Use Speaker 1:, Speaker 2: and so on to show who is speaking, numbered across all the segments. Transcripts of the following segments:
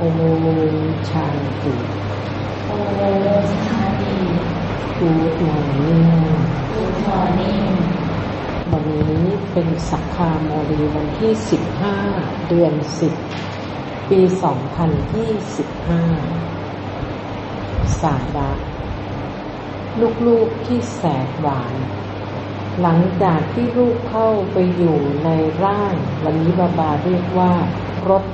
Speaker 1: โอชาติ
Speaker 2: โอชาติ
Speaker 1: Good morning
Speaker 2: Good morning
Speaker 1: วันนี้เป็นสักขาโมรีวันที่15เดือน10ปี2025สาระลูกๆที่แสนหวานหลังจากที่ลูกเข้าไปอยู่ในร่างวันนี้บาบาเรียกว่ารถ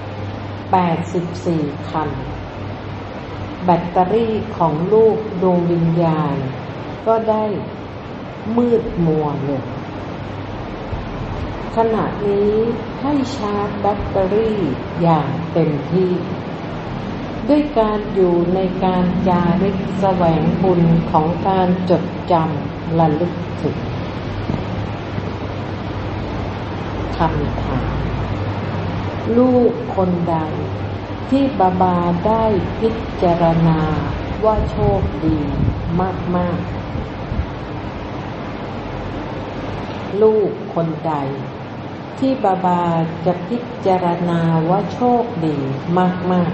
Speaker 1: 84คันแบตเตอรี่ของลูกดวงวิญญาณก็ได้มืดมัวลงขณะนี้ให้ชาร์จแบตเตอรี่อย่างเต็มที่ด้วยการอยู่ในการจาริกแสวงบุญของการจดจำระลึกถึงคำถามลูกคนใดที่บาบาได้พิจารณาว่าโชคดีมากๆลูกคนใดที่บาบาจะพิจารณาว่าโชคดีมาก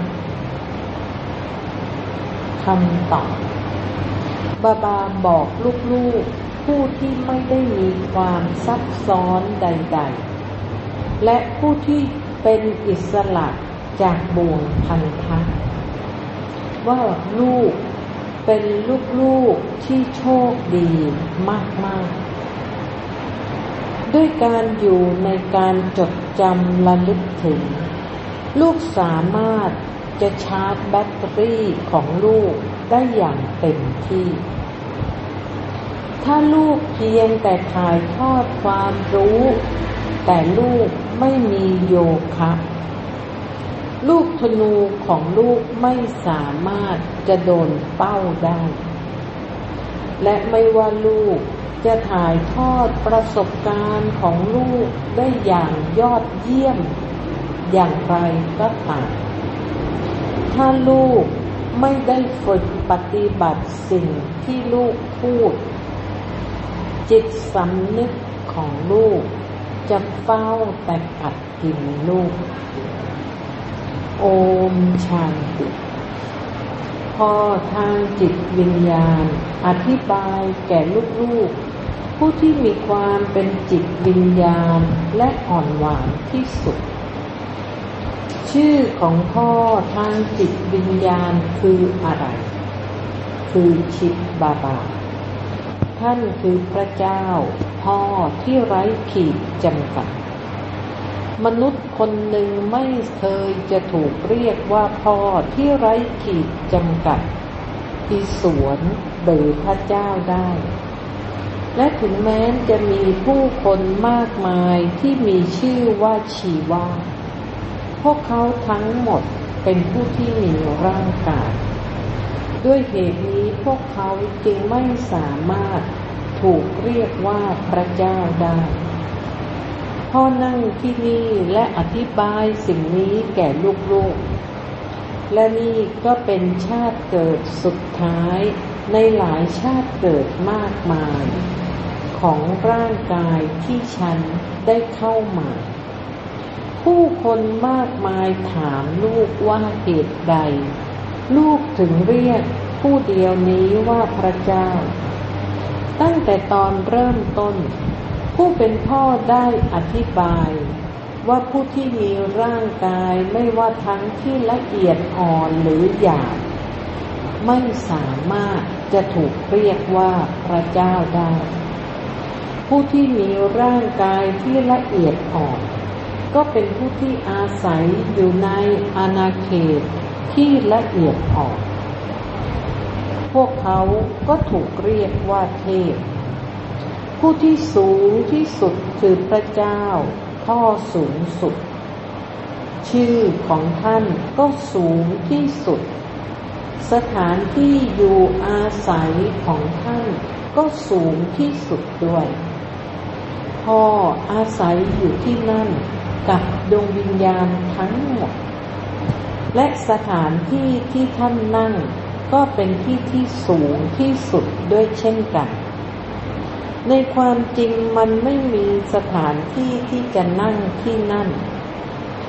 Speaker 1: ๆคำตอบบาบาบอกลูกๆผู้ที่ไม่ได้มีความซับซ้อนใดๆและผู้ที่เป็นอิสระจากบ่วงพันธะว่าลูกเป็นลูกๆที่โชคดีมากๆด้วยการอยู่ในการจดจำระลึกถึงลูกสามารถจะชาร์จแบตเตอรี่ของลูกได้อย่างเต็มที่ถ้าลูกเพียงแต่ถ่ายทอดความรู้แต่ลูกไม่มีโยคะลูกธนูของลูกไม่สามารถจะโดนเป้าได้และไม่ว่าลูกจะถ่ายทอดประสบการณ์ของลูกได้อย่างยอดเยี่ยมอย่างไรก็ตามถ้าลูกไม่ได้ฝึกปฏิบัติสิ่งที่ลูกพูดจิตสำนึกของลูกจะเฝ้าแต่กัดกินลูกโอมชาติพ่อทางจิตวิญญาณอธิบายแก่ลูกๆผู้ที่มีความเป็นจิตวิญญาณและอ่อนหวานที่สุดชื่อของพ่อทางจิตวิญญาณคืออะไรคือชิดบาบาท่านคือพระเจ้าพ่อที่ไร้ขีดจำกัดมนุษย์คนหนึ่งไม่เคยจะถูกเรียกว่าพ่อที่ไร้ขีดจำกัดอิศวรหรือพระเจ้าได้และถึงแม้จะมีผู้คนมากมายที่มีชื่อว่าชีวาพวกเขาทั้งหมดเป็นผู้ที่มีร่างกายด้วยเหตุนี้พวกเขาจึงไม่สามารถถูกเรียกว่าพระเจ้าได้พ่อนั่งที่นี่และอธิบายสิ่งนี้แก่ลูกๆและนี่ก็เป็นชาติเกิดสุดท้ายในหลายชาติเกิดมากมายของร่างกายที่ฉันได้เข้ามาผู้คนมากมายถามลูกว่าเหตุใดลูกถึงเรียกผู้เดียวนี้ว่าพระเจ้าตั้งแต่ตอนเริ่มต้นผู้เป็นพ่อได้อธิบายว่าผู้ที่มีร่างกายไม่ว่าทั้งที่ละเอียดอ่อนหรือหยาบไม่สามารถจะถูกเรียกว่าพระเจ้าได้ผู้ที่มีร่างกายที่ละเอียดอ่อนก็เป็นผู้ที่อาศัยอยู่ในอาณาเขตที่ละเอียดอ่อนพวกเขาก็ถูกเรียกว่าเทพผู้ที่สูงที่สุดคือพระเจ้าพ่อสูงสุดชื่อของท่านก็สูงที่สุดสถานที่อยู่อาศัยของท่านก็สูงที่สุดด้วยพ่ออาศัยอยู่ที่นั่นกับดวงวิญญาณทั้งหมดและสถานที่ที่ท่านนั่งก็เป็นที่ที่สูงที่สุดด้วยเช่นกันในความจริงมันไม่มีสถานที่ที่จะนั่งที่นั่น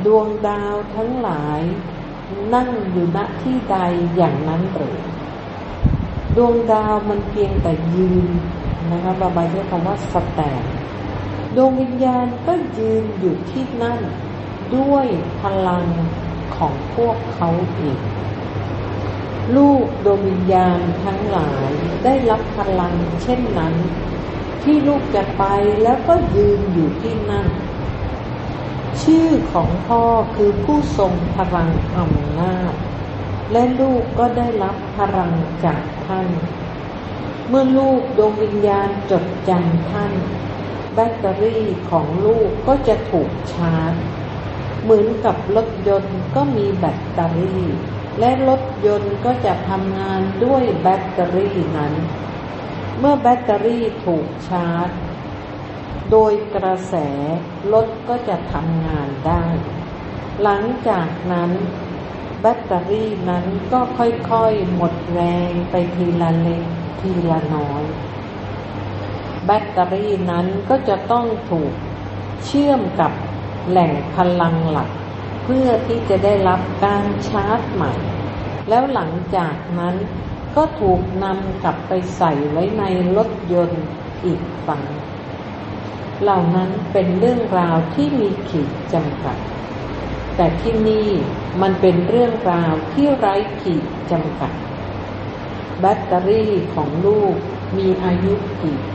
Speaker 1: ดวงดาวทั้งหลายนั่งอยู่ณที่ใดอย่างนั้นหรือดวงดาวมันเพียงแต่ยืนนะคะบาบาใช้คำว่าสแตนดวงวิญญาณก็ยืนอยู่ที่นั่นด้วยพลังของพวกเขาเองลูกดวงวิญญาณทั้งหลายได้รับพลังเช่นนั้นที่ลูกจะไปแล้วก็ยืนอยู่ที่นั่นชื่อของพ่อคือผู้ทรงพลังอำนาจและลูกก็ได้รับพลังจากท่านเมื่อลูกดวงวิญญาณจดจำท่านแบตเตอรี่ของลูกก็จะถูกชาร์จเหมือนกับรถยนต์ก็มีแบตเตอรี่และรถยนต์ก็จะทำงานด้วยแบตเตอรี่นั้นเมื่อแบตเตอรี่ถูกชาร์จโดยกระแสรถก็จะทำงานได้หลังจากนั้นแบตเตอรี่นั้นก็ค่อยๆหมดแรงไปทีละเล็กทีละน้อยแบตเตอรี่นั้นก็จะต้องถูกเชื่อมกับแหล่งพลังหลักเพื่อที่จะได้รับการชาร์จใหม่แล้วหลังจากนั้นก็ถูกนำกลับไปใส่ไว้ในรถยนต์อีกฝั่งเหล่านั้นเป็นเรื่องราวที่มีขีดจำกัดแต่ที่นี่มันเป็นเรื่องราวที่ไร้ขีดจำกัดแบตเตอรี่ของลูกมีอายุกี่ปี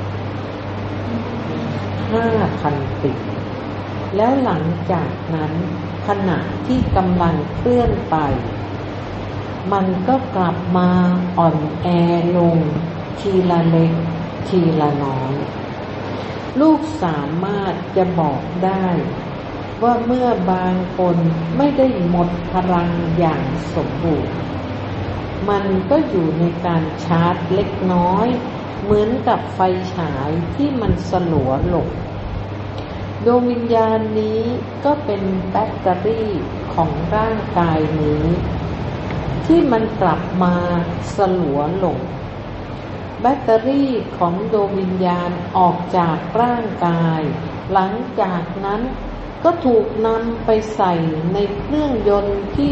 Speaker 1: 5,000 ปีแล้วหลังจากนั้นขณะที่กำลังเคลื่อนไปมันก็กลับมาอ่อนแอลงทีละเล็กทีละน้อยลูกสามารถจะบอกได้ว่าเมื่อบางคนไม่ได้หมดพลังอย่างสมบูรณ์มันก็อยู่ในการชาร์จเล็กน้อยเหมือนกับไฟฉายที่มันสลัวลงดวงวิญญาณนี้ก็เป็นแบตเตอรี่ของร่างกายนี้ที่มันกลับมาสลัวลงแบตเตอรี่ของดวงวิญญาณออกจากร่างกายหลังจากนั้นก็ถูกนำไปใส่ในเครื่องยนต์ที่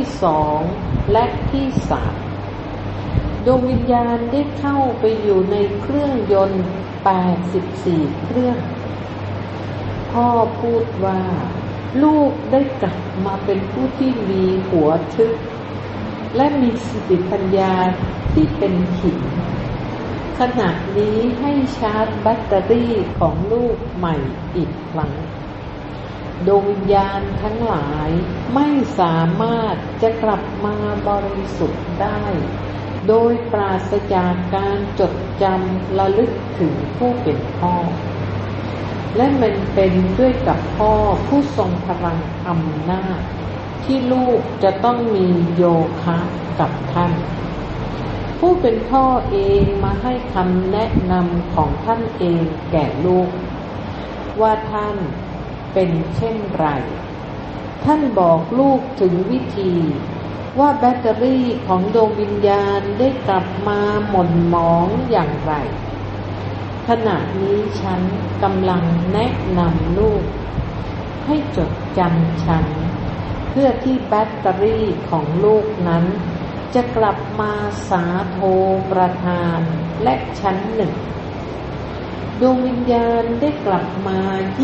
Speaker 1: 2และที่3ดวงวิญญาณได้เข้าไปอยู่ในเครื่องยนต์84เครื่องพ่อพูดว่าลูกได้กลับมาเป็นผู้ที่มีหัวทึบและมีสติปัญญาที่เป็นหินขณะนี้ให้ชาร์จแบตเตอรี่ของลูกใหม่อีกครั้งดวงวิญญาณทั้งหลายไม่สามารถจะกลับมาบริสุทธิ์ได้โดยปราศจากการจดจำระลึกถึงผู้เป็นพ่อและมันเป็นด้วยกับพ่อผู้ทรงพลังอำนาจที่ลูกจะต้องมีโยคะกับท่านผู้เป็นพ่อเองมาให้คำแนะนำของท่านเองแก่ลูกว่าท่านเป็นเช่นไรท่านบอกลูกถึงวิธีว่าแบตเตอรี่ของดวงวิญญาณได้กลับมาหม่นหมองอย่างไรขณะนี้ฉันกำลังแนะนำลูกให้จดจำฉันเพื่อที่แบตเตอรี่ของลูกนั้นจะกลับมาสาโทประทานและชั้นหนึ่งดวงวิญญาณได้กลับมา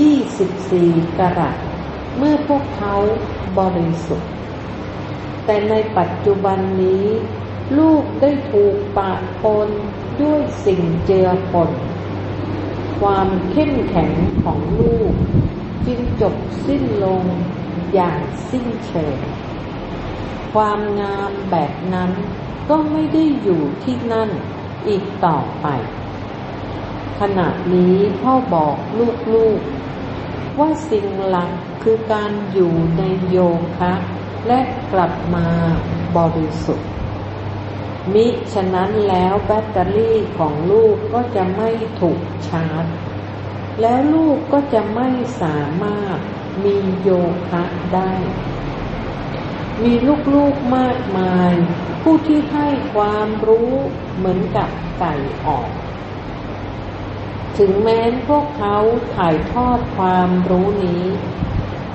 Speaker 1: 24 กะรัตเมื่อพวกเขาบริสุทธิ์แต่ในปัจจุบันนี้ลูกได้ถูกปะปนด้วยสิ่งเจือปนความเข้มแข็งของลูกจึงจบสิ้นลงอย่างสิ้นเชิงความงามแบบนั้นก็ไม่ได้อยู่ที่นั่นอีกต่อไปขณะนี้พ่อบอกลูกๆว่าสิ่งหลักคือการอยู่ในโยคะและกลับมาบริสุทธิ์มิฉะนั้นแล้วแบตเตอรี่ของลูกก็จะไม่ถูกชาร์จแล้วลูกก็จะไม่สามารถมีโยคะได้มีลูกๆมากมายผู้ที่ให้ความรู้เหมือนกับไก่ออกถึงแม้พวกเขาถ่ายทอดความรู้นี้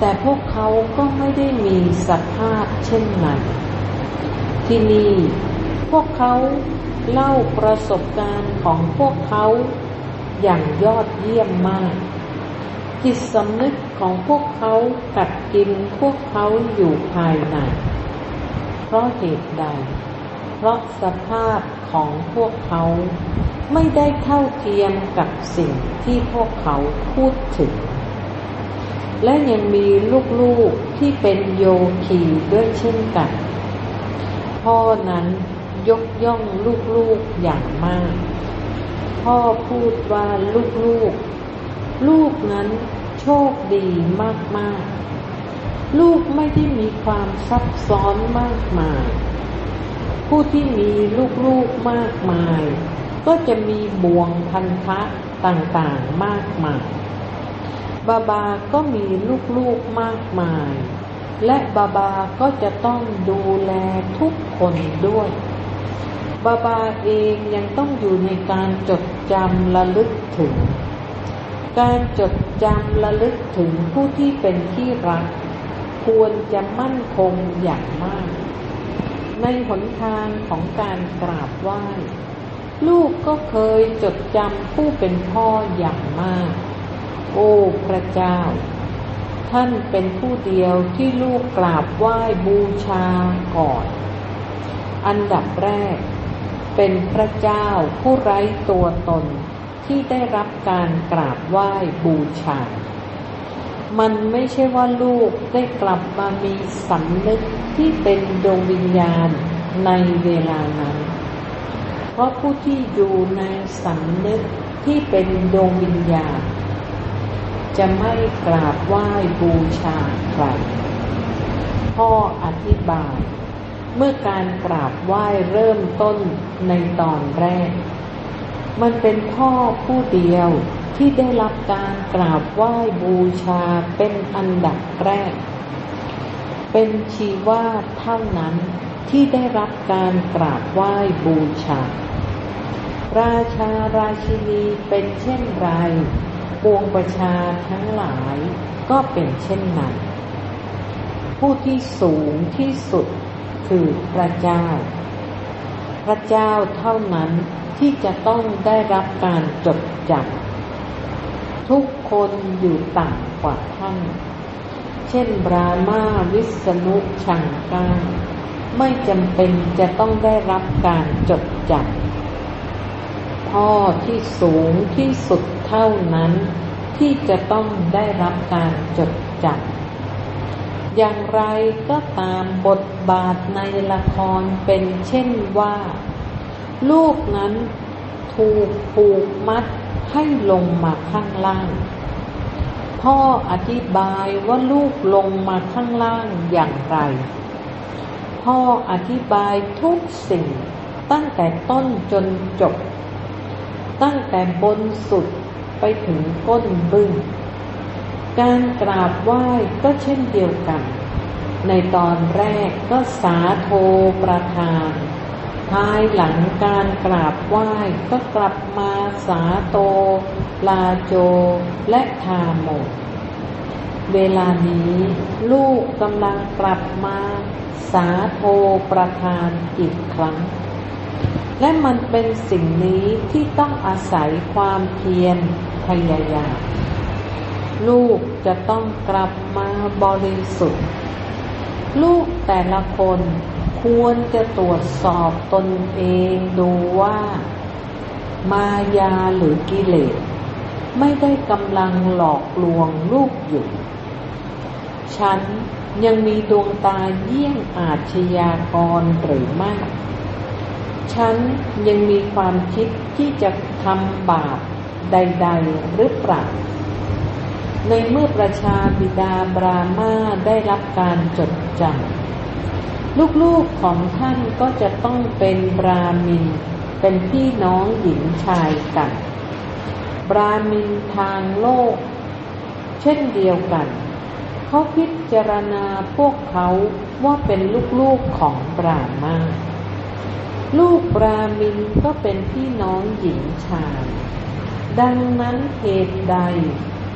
Speaker 1: แต่พวกเขาก็ไม่ได้มีสภาพเช่นนั้นที่นี่พวกเขาเล่าประสบการณ์ของพวกเขาอย่างยอดเยี่ยมมากจิตสำนึกของพวกเขากัดกินพวกเขาอยู่ภายในเพราะเหตุใดเพราะสภาพของพวกเขาไม่ได้เท่าเทียมกับสิ่งที่พวกเขาพูดถึงและยังมีลูกๆที่เป็นโยคีด้วยเช่นกันพ่อนั้นยกย่องลูกๆอย่างมากพ่อพูดว่าลูกนั้นโชคดีมากๆลูกไม่ได้มีความซับซ้อนมากมายผู้ที่มีลูกๆมากมายก็จะมีบ่วงพันธะต่างๆมากมายบาบาก็มีลูกๆมากมายและบาบาก็จะต้องดูแลทุกคนด้วยบาบาเองยังต้องอยู่ในการจดจำระลึกถึงการจดจำระลึกถึงผู้ที่เป็นที่รักควรจะมั่นคงอย่างมากในหนทางของการกราบไหว้ลูกก็เคยจดจำผู้เป็นพ่ออย่างมากโอ้พระเจ้าท่านเป็นผู้เดียวที่ลูกกราบไหว้บูชาก่อนอันดับแรกเป็นพระเจ้าผู้ไร้ตัวตนที่ได้รับการกราบไหว้บูชามันไม่ใช่ว่าลูกได้กลับมามีสำนึกที่เป็นดวงวิญญาณในเวลานั้นเพราะผู้ที่อยู่ในสำนึกที่เป็นดวงวิญญาณจะไม่กราบไหว้บูชาใครพ่ออธิบายเมื่อการกราบไหว้เริ่มต้นในตอนแรกมันเป็นพ่อผู้เดียวที่ได้รับการกราบไหว้บูชาเป็นอันดับแรกเป็นชีวาเท่านั้นที่ได้รับการกราบไหว้บูชาราชาราชินีเป็นเช่นไรปวงประชาทั้งหลายก็เป็นเช่นนั้นผู้ที่สูงที่สุดคือพระเจ้าพระเจ้าเท่านั้นที่จะต้องได้รับการจดจำทุกคนอยู่ต่ำกว่าท่านเช่นบรามาวิษณุชังกาไม่จำเป็นจะต้องได้รับการจดจำพ่อที่สูงที่สุดเท่านั้นที่จะต้องได้รับการจดจำอย่างไรก็ตามบทบาทในละครเป็นเช่นว่าลูกนั้นถูกผูกมัดให้ลงมาข้างล่างพ่ออธิบายว่าลูกลงมาข้างล่างอย่างไรพ่ออธิบายทุกสิ่งตั้งแต่ต้นจนจบตั้งแต่บนสุดไปถึงก้นบึ้งการกราบไหว้ก็เช่นเดียวกันในตอนแรกก็สาโทประทานภายหลังการกราบไหว้ก็กลับมาสาโตลาโจและทาโมเวลานี้ลูกกำลังกลับมาสาโทประทานอีกครั้งและมันเป็นสิ่งนี้ที่ต้องอาศัยความเพียรพยายามลูกจะต้องกลับมาบริสุทธิ์ลูกแต่ละคนควรจะตรวจสอบตนเองดูว่ามายาหรือกิเลสไม่ได้กำลังหลอกลวงลูกอยู่ฉันยังมีดวงตาเยี่ยงอาชญากรหรือไม่ฉันยังมีความคิดที่จะทำบาปใดๆหรือเปล่าในเมื่อประชาบิดาบรามาได้รับการจดจำลูกๆของท่านก็จะต้องเป็นบราหมินเป็นพี่น้องหญิงชายกันบราหมินทางโลกเช่นเดียวกันเขาพิจารณาพวกเขาว่าเป็นลูกๆของบราหมาลูกบราหมินก็เป็นพี่น้องหญิงชายดังนั้นเหตุใด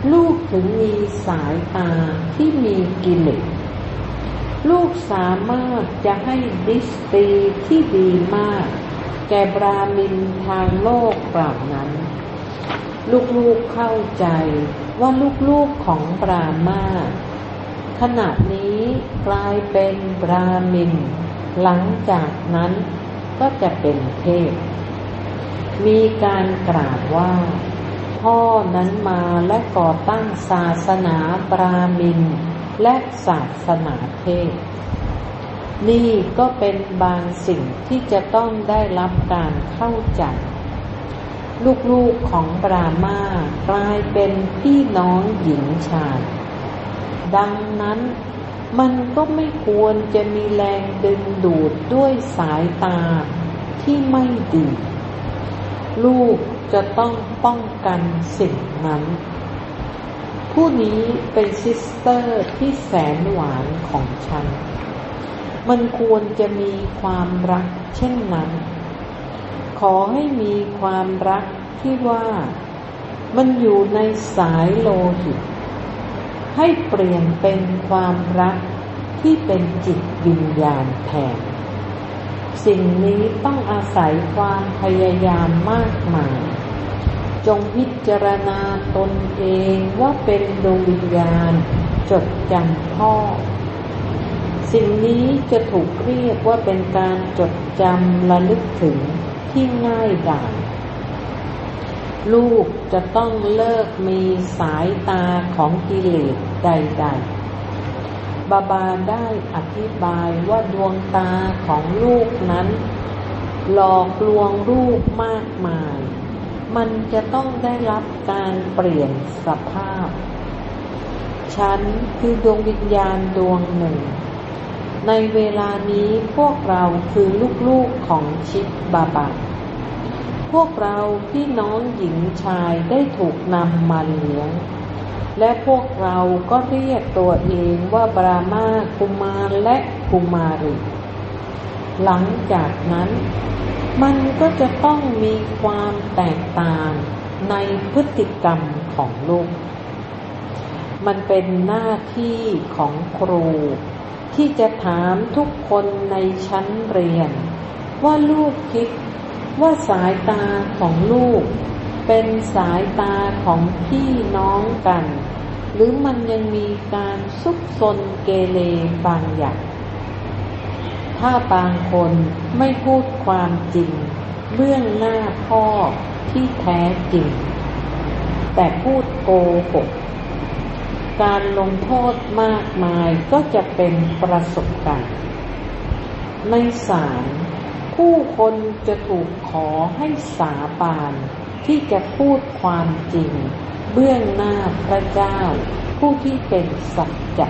Speaker 1: ลูกถึงมีสายตาที่มีกิเลสลูกสามารถจะให้ดฤष्ติที่ดีมากแก่บราหมินทางโลกเหล่านั้นลูกๆเข้าใจว่าลูกๆของบราหมาขณะนี้กลายเป็นบราหมินหลังจากนั้นก็จะเป็นเทพมีการกล่าวว่าพ่อนั้นมาและก่อตั้งศาสนาบราหมินและศาสนาเทพนี่ก็เป็นบางสิ่งที่จะต้องได้รับการเข้าใจลูกๆของบราหมากลายเป็นพี่น้องหญิงชายดังนั้นมันก็ไม่ควรจะมีแรงดึงดูดด้วยสายตาที่ไม่ดีลูกจะต้องป้องกันสิ่งนั้นผู้นี้เป็นซิสเตอร์ที่แสนหวานของฉันมันควรจะมีความรักเช่นนั้นขอให้มีความรักที่ว่ามันอยู่ในสายโลหิตให้เปลี่ยนเป็นความรักที่เป็นจิตวิญญาณแทนสิ่งนี้ต้องอาศัยความพยายามมากมายจงพิจารณาตนเองว่าเป็นดวงวิญญาณจดจำพ่อสิ่งนี้จะถูกเรียกว่าเป็นการจดจำระลึกถึงที่ง่ายดายลูกจะต้องเลิกมีสายตาของกิเลสใดๆบาบาได้อธิบายว่าดวงตาของลูกนั้นหลอกลวงลูกมากมายมันจะต้องได้รับการเปลี่ยนสภาพฉันคือดวงวิญญาณดวงหนึ่งในเวลานี้พวกเราคือลูกๆของชิดบาบาพวกเราพี่น้องหญิงชายได้ถูกนำมาเลี้ยงและพวกเราก็เรียกตัวเองว่าบราหมากุมารและกุมารีหลังจากนั้นมันก็จะต้องมีความแตกต่างในพฤติกรรมของลูกมันเป็นหน้าที่ของครูที่จะถามทุกคนในชั้นเรียนว่าลูกคิดว่าสายตาของลูกเป็นสายตาของพี่น้องกันหรือมันยังมีการซุกซนเกเรบางอย่างถ้าบางคนไม่พูดความจริงเบื้องหน้าพ่อที่แท้จริงแต่พูดโกหกการลงโทษมากมายก็จะเป็นประสบการณ์ในศาลผู้คนจะถูกขอให้สาบานที่จะพูดความจริงเบื้องหน้าพระเจ้าผู้ที่เป็นสัจจะ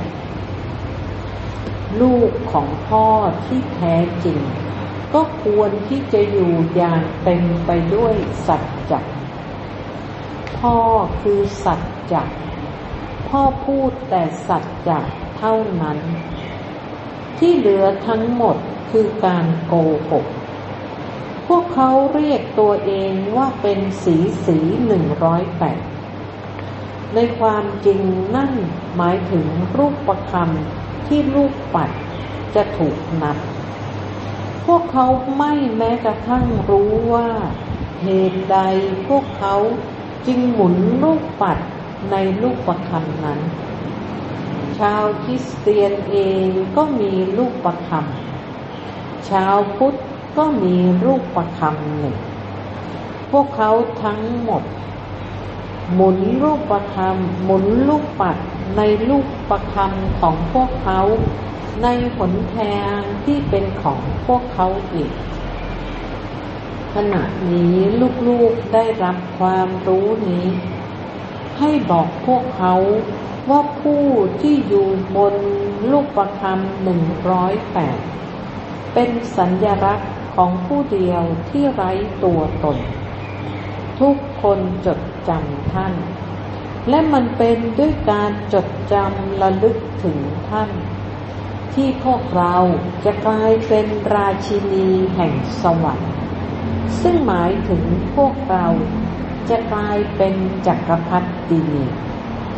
Speaker 1: ลูกของพ่อที่แท้จริงก็ควรที่จะอยู่อย่างเต็มไปด้วยสัจจะพ่อคือสัจจะพ่อพูดแต่สัจจะเท่านั้นที่เหลือทั้งหมดคือการโกหกพวกเขาเรียกตัวเองว่าเป็นสี108ในความจริงนั่นหมายถึงรูปคำที่ลูกปัดจะถูกนับพวกเขาไม่แม้กระทั่งรู้ว่าเหตุใดพวกเขาจึงหมุนลูกปัดในลูกประคำนั้นชาวคริสเตียนเองก็มีลูกประคำชาวพุทธก็มีลูกประคำหนึ่งพวกเขาทั้งหมดหมุนลูกประคำหมุนลูกปัดในลูกประคำของพวกเขาในหนทางที่เป็นของพวกเขาอีกขณะนี้ลูกๆได้รับความรู้นี้ให้บอกพวกเขาว่าผู้ที่อยู่บนลูกประคำ108เป็นสัญลักษณ์ของผู้เดียวที่ไร้ตัวตนทุกคนจดจำท่านและมันเป็นด้วยการจดจำระลึกถึงท่านที่พวกเราจะกลายเป็นราชินีแห่งสวรรค์ซึ่งหมายถึงพวกเราจะกลายเป็นจักรพรรดินี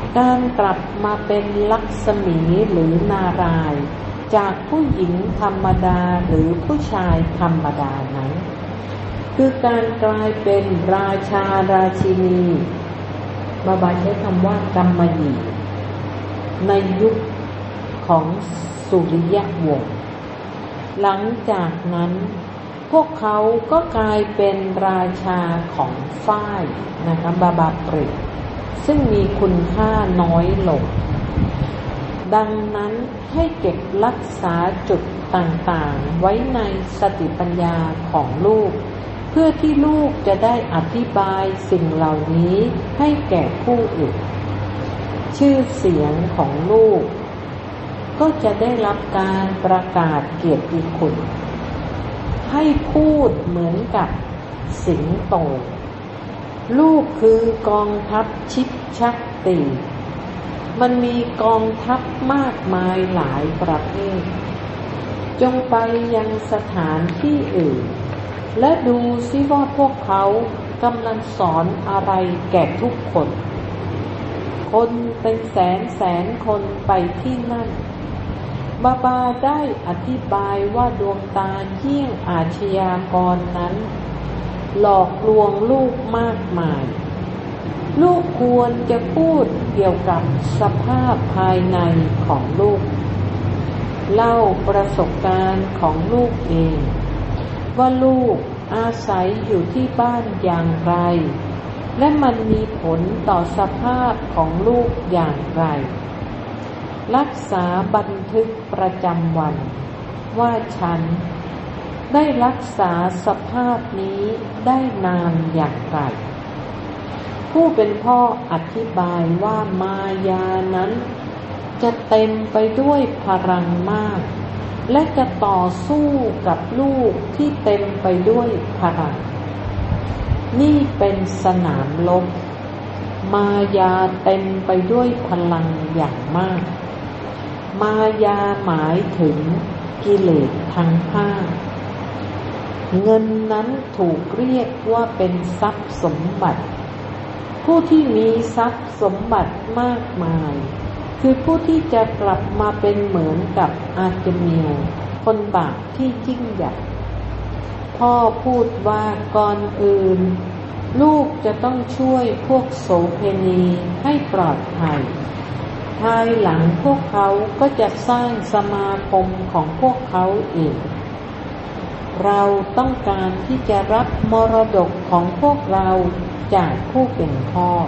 Speaker 1: การกลับมาเป็นลักษมีหรือนารายณ์จากผู้หญิงธรรมดาหรือผู้ชายธรรมดานั้นคือการกลายเป็นราชาราชินีบาบาใช้คำว่ากรรมหญิงในยุคของสุริยวงศ์หลังจากนั้นพวกเขาก็กลายเป็นราชาของฝ้ายนะคะบาบาเปรียบซึ่งมีคุณค่าน้อยลงดังนั้นให้เก็บรักษาจุดต่างๆไว้ในสติปัญญาของลูกเพื่อที่ลูกจะได้อธิบายสิ่งเหล่านี้ให้แก่ผู้อื่นชื่อเสียงของลูกก็จะได้รับการประกาศเกียรติคุณให้พูดเหมือนกับสิงโตลูกคือกองทัพชิดชักตีมันมีกองทัพมากมายหลายประเภทจงไปยังสถานที่อื่นและดูซิว่าพวกเขากำลังสอนอะไรแก่ทุกคนคนเป็นแสนคนไปที่นั่นบาบาได้อธิบายว่าดวงตาเยี่ยงอาชญากรนั้นหลอกลวงลูกมากมายลูกควรจะพูดเกี่ยวกับสภาพภายในของลูกเล่าประสบการณ์ของลูกเองว่าลูกอาศัยอยู่ที่บ้านอย่างไรและมันมีผลต่อสภาพของลูกอย่างไรรักษาบันทึกประจำวันว่าฉันได้รักษาสภาพนี้ได้นานอย่างไรผู้เป็นพ่ออธิบายว่ามายานั้นจะเต็มไปด้วยพลังมากและจะต่อสู้กับลูกที่เต็มไปด้วยพลังนี่เป็นสนามรบมายาเต็มไปด้วยพลังอย่างมากมายาหมายถึงกิเลสทั้งห้าเงินนั้นถูกเรียกว่าเป็นทรัพย์สมบัติผู้ที่มีทรัพย์สมบัติมากมายคือผู้ที่จะกลับมาเป็นเหมือนกับอาร์เตมิลคนบาปที่ยิ่งใหญ่พ่อพูดว่าก่อนอื่นลูกจะต้องช่วยพวกโสเภณีให้ปลอดภัยภายหลังพวกเขาก็จะสร้างสมาคมของพวกเขาเองเราต้องการที่จะรับมรดกของพวกเราจากผู้เป็นพ่อ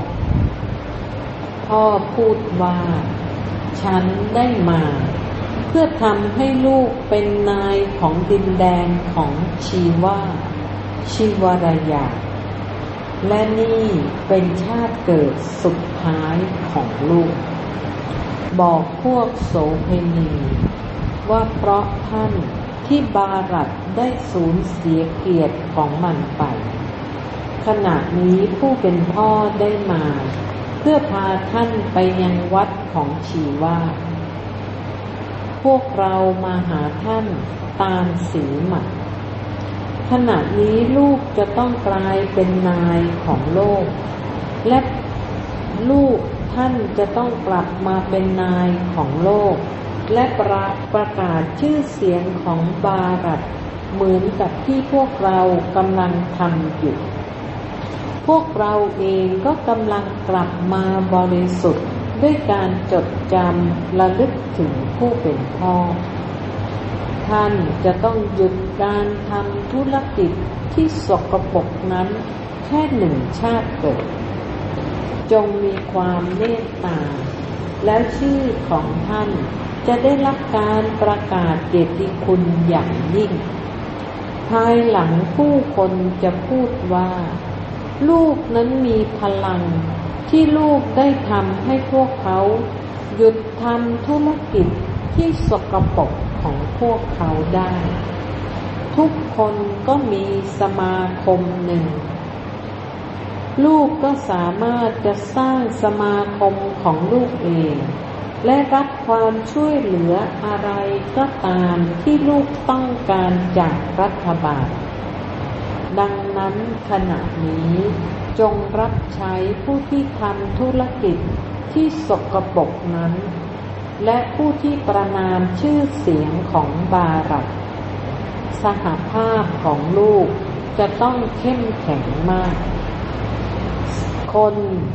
Speaker 1: พูดว่าฉันได้มาเพื่อทำให้ลูกเป็นนายของดินแดนของชีวรยาและนี่เป็นชาติเกิดสุดท้ายของลูกบอกพวกโสเภณีว่าเพราะท่านที่บารัตได้สูญเสียเกียรติของมันไปขณะนี้ผู้เป็นพ่อได้มาเพื่อพาท่านไปยังวัดของชีวาพวกเรามาหาท่านตามสีหมัดขณะนี้ลูกจะต้องกลายเป็นนายของโลกและลูกท่านจะต้องกลับมาเป็นนายของโลกและประกาศชื่อเสียงของบารัตเหมือนกับที่พวกเรากำลังทำอยู่พวกเราเองก็กำลังกลับมาบริสุทธิ์ด้วยการจดจำระลึกถึงผู้เป็นพ่อท่านจะต้องหยุดการทำธุรกิจที่สกปรกนั้นแค่หนึ่งชาติเกิดจงมีความเมตตาแล้วชื่อของท่านจะได้รับการประกาศเกียรติคุณอย่างยิ่งภายหลังผู้คนจะพูดว่าลูกนั้นมีพลังที่ลูกได้ทำให้พวกเขาหยุดทำธุรกิจที่สกปรกของพวกเขาได้ทุกคนก็มีสมาคมหนึ่งลูกก็สามารถจะสร้างสมาคมของลูกเองและรับความช่วยเหลืออะไรก็ตามที่ลูกต้องการจากรัฐบาลดังนั้นขณะนี้จงรับใช้ผู้ที่ทำธุรกิจที่สกปรกนั้นและผู้ที่ประณามชื่อเสียงของบารัตสหภาพของลูกจะต้องเข้มแข็งมากคน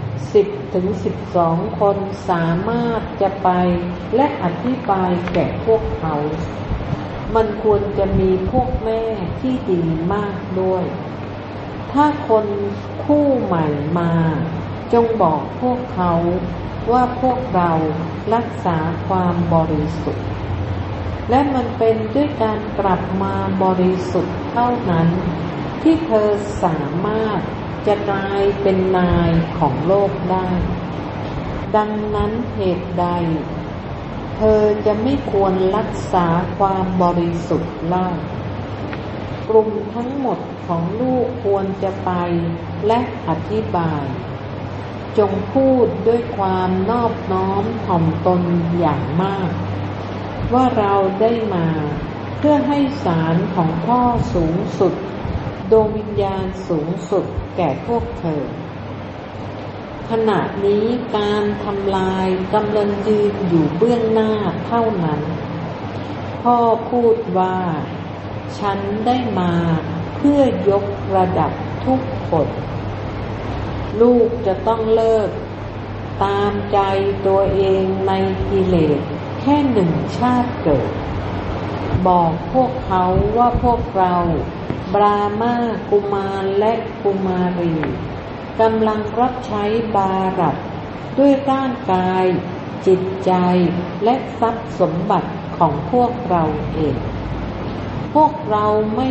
Speaker 1: 10-12 คนสามารถจะไปและอธิบายแก่พวกเขามันควรจะมีพวกแม่ที่ดีมากด้วยถ้าคนคู่ใหม่มาจงบอกพวกเขาว่าพวกเรารักษาความบริสุทธิ์และมันเป็นด้วยการกลับมาบริสุทธิ์เท่านั้นที่เธอสามารถจะกลายเป็นนายของโลกได้ดังนั้นเหตุใดเธอจะไม่ควรรักษาความบริสุทธิ์เล่ากลุ่มทั้งหมดของลูกควรจะไปและอธิบายจงพูดด้วยความนอบน้อมถ่อมตนอย่างมากว่าเราได้มาเพื่อให้ศาลของพ่อสูงสุดดวงวิญญาณสูงสุดแก่พวกเธอขณะนี้การทำลายกำลังยืนอยู่เบื้องหน้าเท่านั้นพ่อพูดว่าฉันได้มาเพื่อยกระดับทุกคนลูกจะต้องเลิกตามใจตัวเองในกิเลสแค่1 ชาติเกิดบอกพวกเขาว่าพวกเราบรามากุมารและกุมารีกำลังรับใช้บารัตด้วยร่างกายจิตใจและทรัพย์สมบัติของพวกเราเองพวกเราไม่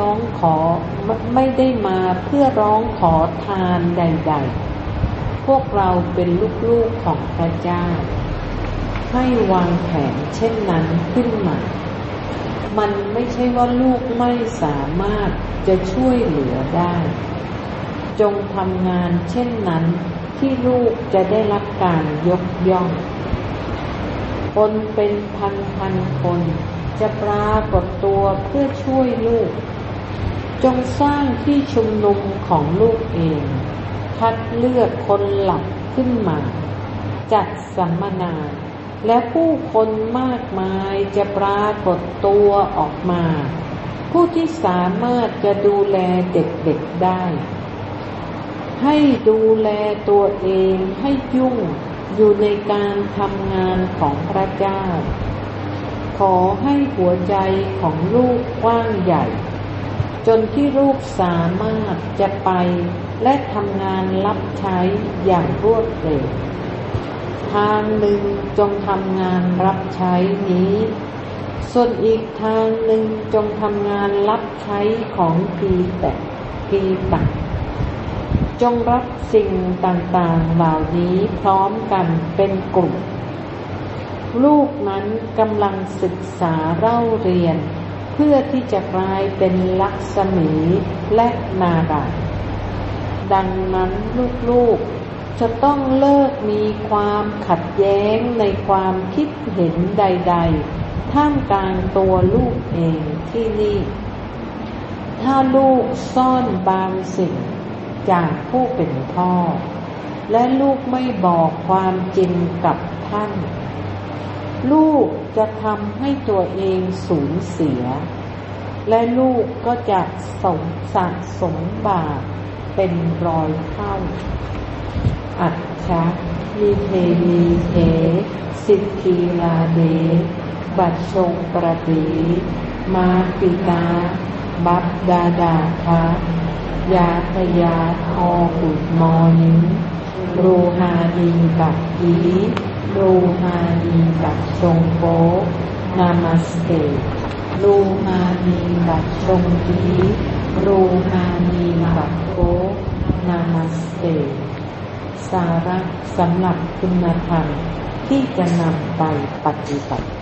Speaker 1: ได้มาเพื่อร้องขอทานใดๆพวกเราเป็นลูกๆของพระเจ้าให้วางแผนเช่นนั้นขึ้นมามันไม่ใช่ว่าลูกไม่สามารถจะช่วยเหลือได้จงทำงานเช่นนั้นที่ลูกจะได้รับการยกย่องคนเป็นพันคนจะปรากฏตัวเพื่อช่วยลูกจงสร้างที่ชุมนุมของลูกเองคัดเลือกคนหลักขึ้นมาจัดสัมมนาและผู้คนมากมายจะปรากฏตัวออกมาผู้ที่สามารถจะดูแลเด็กๆได้ให้ดูแลตัวเองให้ยุ่งอยู่ในการทำงานของพระเจ้าขอให้หัวใจของลูกกว้างใหญ่จนที่ลูกสามารถจะไปและทำงานรับใช้อย่างรวดเร็วทางหนึ่งจงทำงานรับใช้นี้ส่วนอีกทางหนึ่งจงทำงานรับใช้ของปีตักจงรับสิ่งต่างๆเหล่านี้พร้อมกันเป็นกลุ่มลูกนั้นกำลังศึกษาเล่าเรียนเพื่อที่จะกลายเป็นลักษมีและนาดาดังนั้นลูกๆจะต้องเลิกมีความขัดแย้งในความคิดเห็นใดๆท่ามกลางตัวลูกเองที่นี่ถ้าลูกซ่อนบางสิ่งจากผู้เป็นพ่อและลูกไม่บอกความจริงกับท่านลูกจะทำให้ตัวเองสูญเสียและลูกก็จะสะสมบาปเป็น100 เท่าอัจฉะมีเทมีเทสิทธิลาเดบัดชงประดีมาปิตาบับดาดาทายาทยาออกุดมอนิงรูฮานีบักกีรูฮานีบักชงโกนามัสเตรูฮานีบักชงกีรูฮานีบักโกนามัสเตสาระสำหรับคุณธรรมที่จะนำไปปฏิบัติ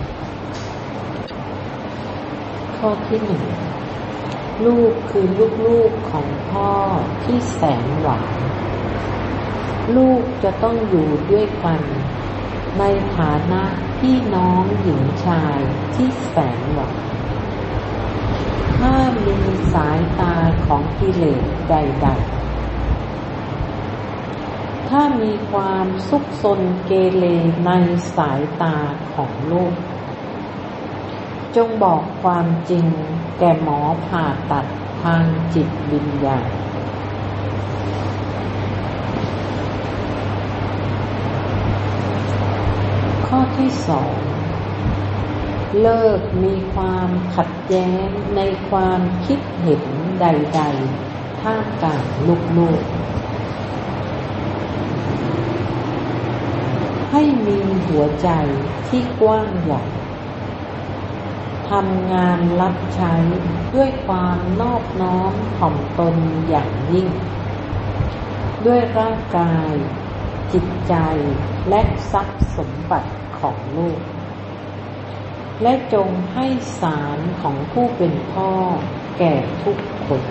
Speaker 1: ข้อที่ 1ลูกคือลูกๆของพ่อที่แสนหวานลูกจะต้องอยู่ด้วยกันในฐานะพี่น้องหญิงชายที่แสนหวานห้ามมีสายตาของกิเลสใดๆถ้ามีความซุกซนเกเรในสายตาของลูกจงบอกความจริงแก่หมอผ่าตัดทางจิตวิญญาณข้อที่2เลิกมีความขัดแย้งในความคิดเห็นใดๆท่ามกลางลูกๆให้มีหัวใจที่กว้างใหญ่ทำงานรับใช้ด้วยความนอบน้อมถ่อมตนอย่างยิ่งด้วยร่างกายจิตใจและทรัพย์สมบัติของลูกและจงให้สารของผู้เป็นพ่อแก่ทุกคน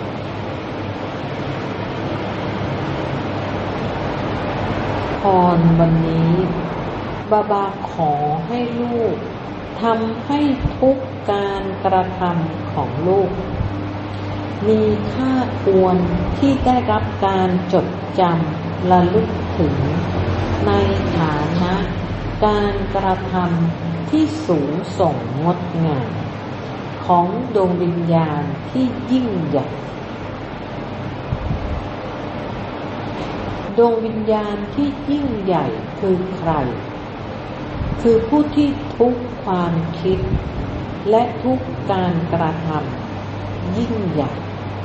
Speaker 1: พรวันนี้บาบาขอให้ลูกทำให้ทุกการกระทำของลูกมีค่าควรที่ได้รับการจดจำระลึกถึงในฐานะการกระทำที่สูงส่งงดงามของดวงวิญญาณที่ยิ่งใหญ่ดวงวิญญาณที่ยิ่งใหญ่คือใครคือผู้ที่ทุกความคิดและทุกการกระทำยิ่งใหญ่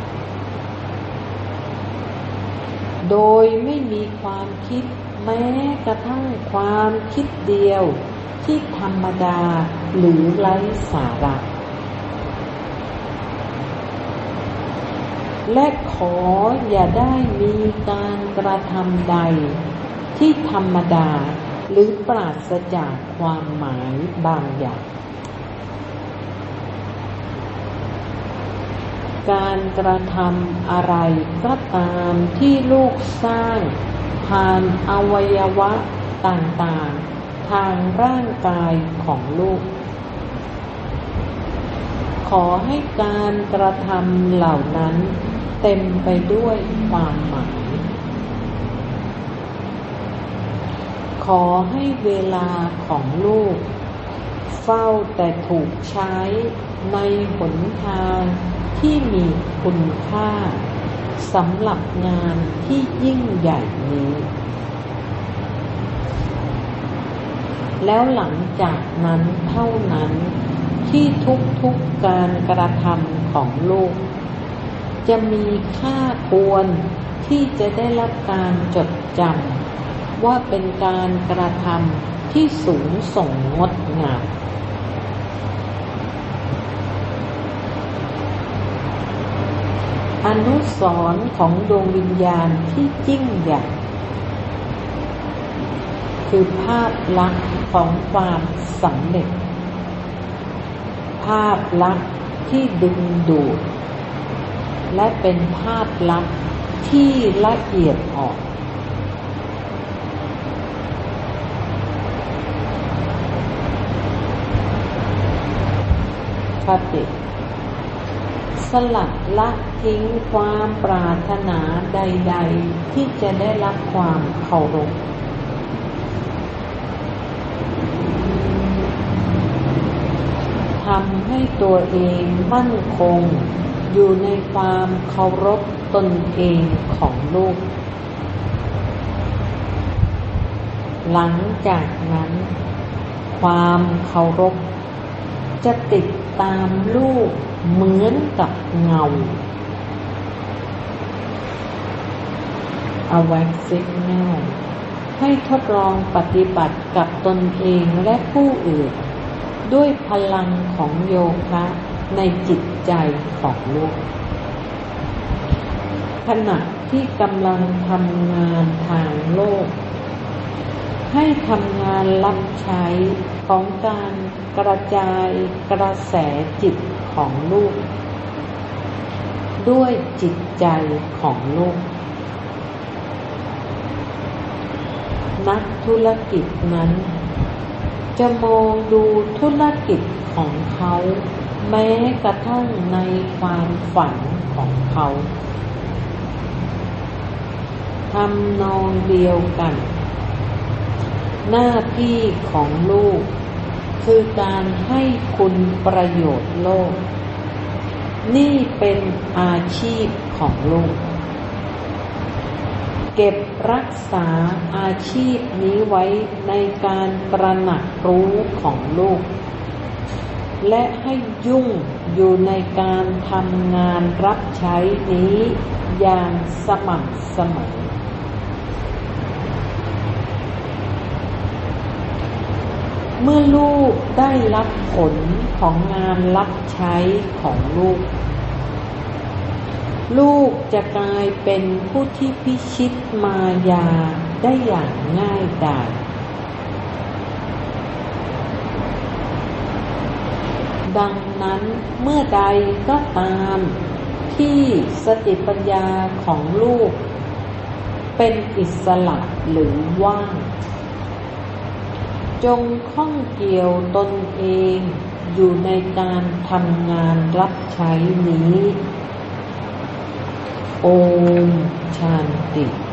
Speaker 1: โดยไม่มีความคิดแม้กระทั่งความคิดเดียวที่ธรรมดาหรือไร้สาระและขออย่าได้มีการกระทำใดที่ธรรมดาหรือปราศจากความหมายบางอย่างการกระทำอะไรก็ตามที่ลูกสร้างผ่านอวัยวะต่างๆทางร่างกายของลูกขอให้การกระทำเหล่านั้นเต็มไปด้วยความหมายขอให้เวลาของลูกเฝ้าแต่ถูกใช้ในหนทางที่มีคุณค่าสำหรับงานที่ยิ่งใหญ่นี้แล้วหลังจากนั้นเท่านั้นที่ทุกการกระทำของลูกจะมีค่าควรที่จะได้รับการจดจำว่าเป็นการกระทำที่สูงส่งงดงามอนุสรณ์ของดวงวิญญาณที่ยิ่งใหญ่คือภาพลักษณ์ของความสำเร็จภาพลักษณ์ที่ดึงดูดและเป็นภาพลักษณ์ที่ละเอียดอ่อนคติสลัดละทิ้งความปรารถนาใดๆที่จะได้รับความเคารพทำให้ตัวเองมั่นคงอยู่ในความเคารพตนเองของลูกหลังจากนั้นความเคารพจะติดตามลูกเหมือนกับเงา Awake Signal ให้ทดลองปฏิบัติกับตนเองและผู้อื่นด้วยพลังของโยคะในจิตใจของลูกขณะที่กำลังทำงานทางโลกให้ทำงานรับใช้ของการกระจายกระแสจิตของลูกด้วยจิตใจของลูกนักธุรกิจนั้นจะมองดูธุรกิจของเขาแม้กระทั่งในความฝันของเขาทำนองเดียวกันหน้าที่ของลูกคือการให้คุณประโยชน์โลกนี่เป็นอาชีพของลูกเก็บรักษาอาชีพนี้ไว้ในการตระหนักรู้ของลูกและให้ยุ่งอยู่ในการทำงานรับใช้นี้อย่างสม่ำเสมอเมื่อลูกได้รับผลของงานรับใช้ของลูกลูกจะกลายเป็นผู้ที่พิชิตมายาได้อย่างง่ายดายดังนั้นเมื่อใดก็ตามที่สติปัญญาของลูกเป็นอิสระหรือว่างจงข้องเกี่ยวตนเองอยู่ในการทำงานรับใช้นี้โอม ชันติ